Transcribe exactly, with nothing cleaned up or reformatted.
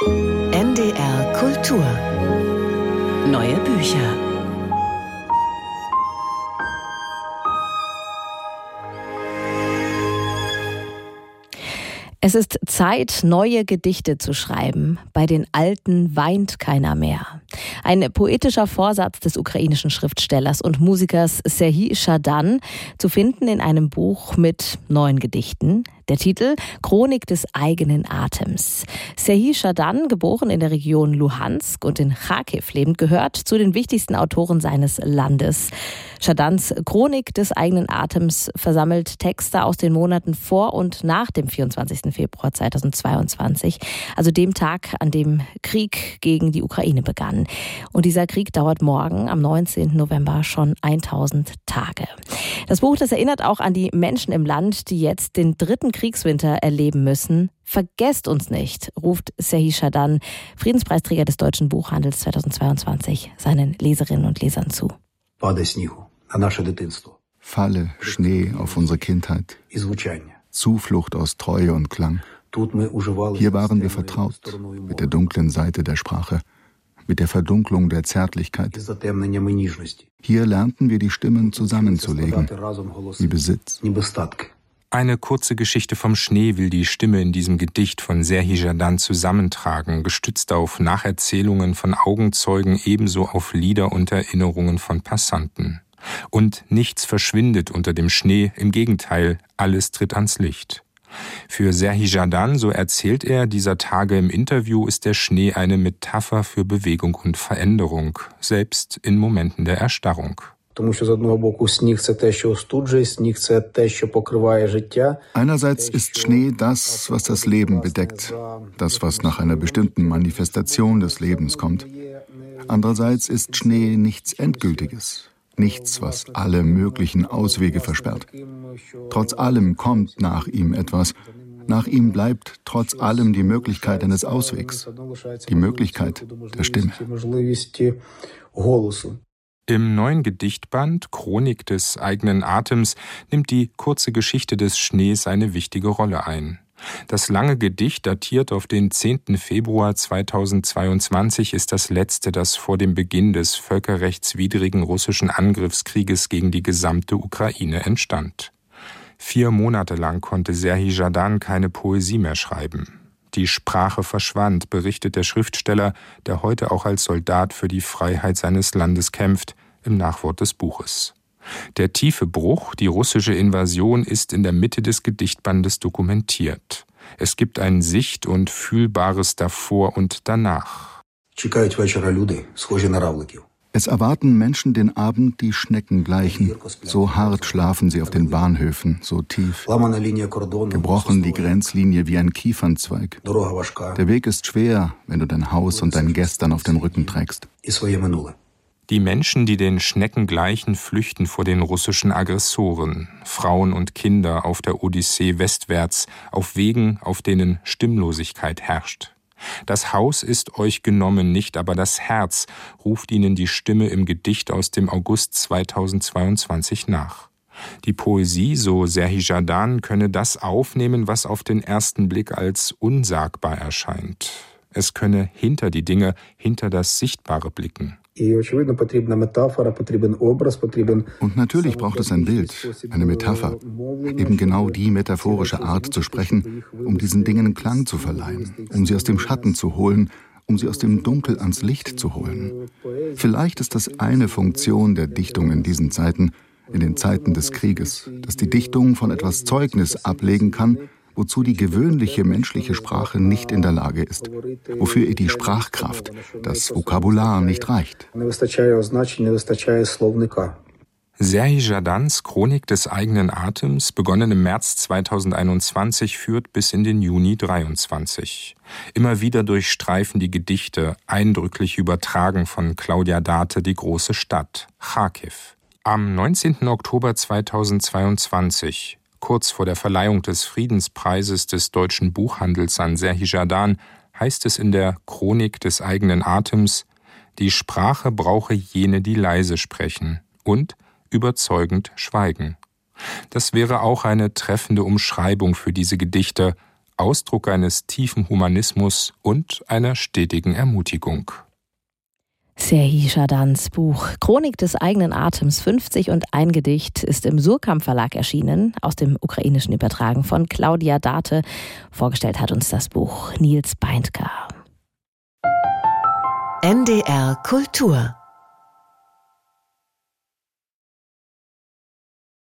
N D R Kultur. Neue Bücher. Es ist Zeit, neue Gedichte zu schreiben. Bei den Alten weint keiner mehr. Ein poetischer Vorsatz des ukrainischen Schriftstellers und Musikers Serhij Schadan, zu finden in einem Buch mit neuen Gedichten. Der Titel Chronik des eigenen Atems. Serhij Schadan, geboren in der Region Luhansk und in Charkiw lebend, gehört zu den wichtigsten Autoren seines Landes. Schadans Chronik des eigenen Atems versammelt Texte aus den Monaten vor und nach dem vierundzwanzigsten Februar zweitausendzweiundzwanzig, also dem Tag, an dem Krieg gegen die Ukraine begann. Und dieser Krieg dauert morgen, am neunzehnten November, schon tausend Tage. Das Buch, das erinnert auch an die Menschen im Land, die jetzt den dritten Kriegswinter erleben müssen. Vergesst uns nicht, ruft Serhij Schadan, Friedenspreisträger des Deutschen Buchhandels zweitausendzweiundzwanzig, seinen Leserinnen und Lesern zu. Falle Schnee auf unsere Kindheit. Zuflucht aus Treue und Klang. Hier waren wir vertraut mit der dunklen Seite der Sprache, mit der Verdunklung der Zärtlichkeit. Hier lernten wir die Stimmen zusammenzulegen, wie Besitz. Eine kurze Geschichte vom Schnee will die Stimme in diesem Gedicht von Serhij Schadan zusammentragen, gestützt auf Nacherzählungen von Augenzeugen, ebenso auf Lieder und Erinnerungen von Passanten. Und nichts verschwindet unter dem Schnee, im Gegenteil, alles tritt ans Licht. Für Serhij Schadan, so erzählt er dieser Tage im Interview, ist der Schnee eine Metapher für Bewegung und Veränderung, selbst in Momenten der Erstarrung. Einerseits ist Schnee das, was das Leben bedeckt, das, was nach einer bestimmten Manifestation des Lebens kommt. Andererseits ist Schnee nichts Endgültiges, nichts, was alle möglichen Auswege versperrt. Trotz allem kommt nach ihm etwas. Nach ihm bleibt trotz allem die Möglichkeit eines Auswegs, die Möglichkeit der Stimme. Im neuen Gedichtband Chronik des eigenen Atems nimmt die kurze Geschichte des Schnees eine wichtige Rolle ein. Das lange Gedicht, datiert auf den zehnten Februar zweitausendzweiundzwanzig, ist das letzte, das vor dem Beginn des völkerrechtswidrigen russischen Angriffskrieges gegen die gesamte Ukraine entstand. Vier Monate lang konnte Serhij Schadan keine Poesie mehr schreiben. Die Sprache verschwand, berichtet der Schriftsteller, der heute auch als Soldat für die Freiheit seines Landes kämpft, im Nachwort des Buches. Der tiefe Bruch, die russische Invasion, ist in der Mitte des Gedichtbandes dokumentiert. Es gibt ein sicht- und fühlbares Davor und Danach. Es erwarten Menschen den Abend, die Schnecken gleichen. So hart schlafen sie auf den Bahnhöfen, so tief. Gebrochen die Grenzlinie wie ein Kiefernzweig. Der Weg ist schwer, wenn du dein Haus und dein Gestern auf dem Rücken trägst. Die Menschen, die den Schnecken gleichen, flüchten vor den russischen Aggressoren. Frauen und Kinder auf der Odyssee westwärts, auf Wegen, auf denen Stimmlosigkeit herrscht. Das Haus ist euch genommen, nicht aber das Herz, ruft ihnen die Stimme im Gedicht aus dem August zweitausendzweiundzwanzig nach. Die Poesie, so Serhij Schadan, könne das aufnehmen, was auf den ersten Blick als unsagbar erscheint. Es könne hinter die Dinge, hinter das Sichtbare blicken. Und natürlich braucht es ein Bild, eine Metapher, eben genau die metaphorische Art zu sprechen, um diesen Dingen Klang zu verleihen, um sie aus dem Schatten zu holen, um sie aus dem Dunkel ans Licht zu holen. Vielleicht ist das eine Funktion der Dichtung in diesen Zeiten, in den Zeiten des Krieges, dass die Dichtung von etwas Zeugnis ablegen kann, wozu die gewöhnliche menschliche Sprache nicht in der Lage ist, wofür ihr die Sprachkraft, das Vokabular nicht reicht. Serhij Schadans Chronik des eigenen Atems, begonnen im März zweitausendeinundzwanzig, führt bis in den Juni dreiundzwanzig. Immer wieder durchstreifen die Gedichte, eindrücklich übertragen von Claudia Date, die große Stadt, Charkiw. Am neunzehnten Oktober zweitausendzweiundzwanzig, kurz vor der Verleihung des Friedenspreises des Deutschen Buchhandels an Serhij Schadan, heißt es in der Chronik des eigenen Atems: Die Sprache brauche jene, die leise sprechen und überzeugend schweigen. Das wäre auch eine treffende Umschreibung für diese Gedichte, Ausdruck eines tiefen Humanismus und einer stetigen Ermutigung. Serhii Shadans Buch Chronik des eigenen Atems fünfzig und ein Gedicht ist im Surkamp Verlag erschienen, aus dem Ukrainischen übertragen von Claudia Date. Vorgestellt hat uns das Buch Nils Beindker. N D R Kultur